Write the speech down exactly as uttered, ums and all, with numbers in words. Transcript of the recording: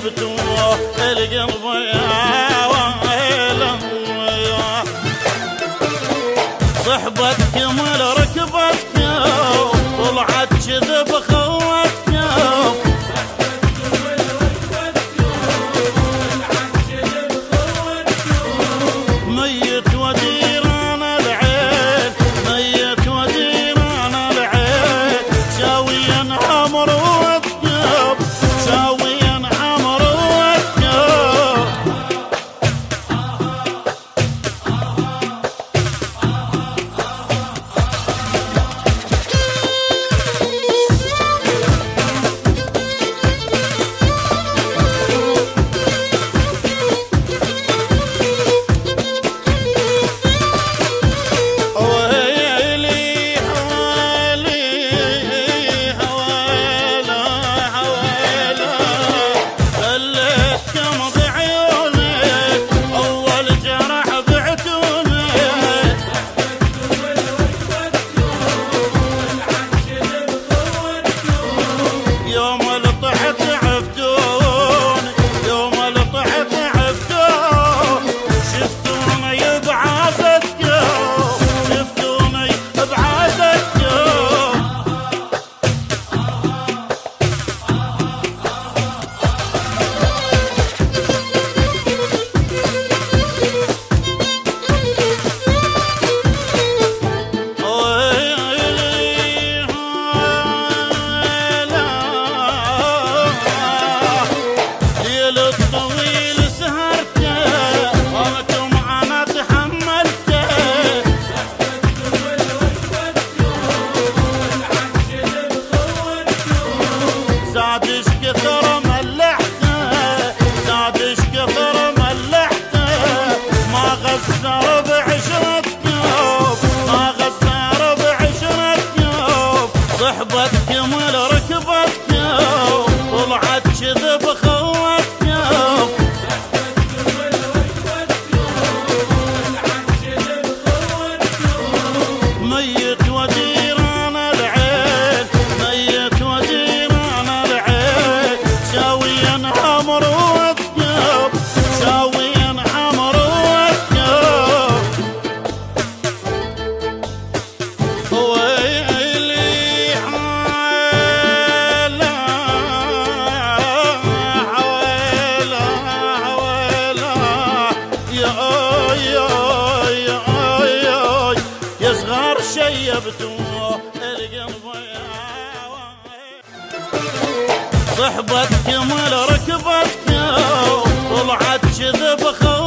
شيبتوه القلب يا ويله صحبتك مال ركبتك طلعت كذب خوتك ميت وديران العين ميت وديران العين شاويا عمر والثياب شاويا عمر والثياب زادش كثر ملحته زادش كثر ملحته ما غزر بعشرة يوم ما غزر بعشرة يوم صحبتك مال ركبتك طلعت كذب خوتك ميت وديران العين ميت وديران العين شاويا عمر والثياب شاويا عمر والثياب ويلي حوالا حوالا حوالا يا يا يا يا يا صغار شيبتوه القلب صحبتك مال ركبتك طلعت كذب خوتك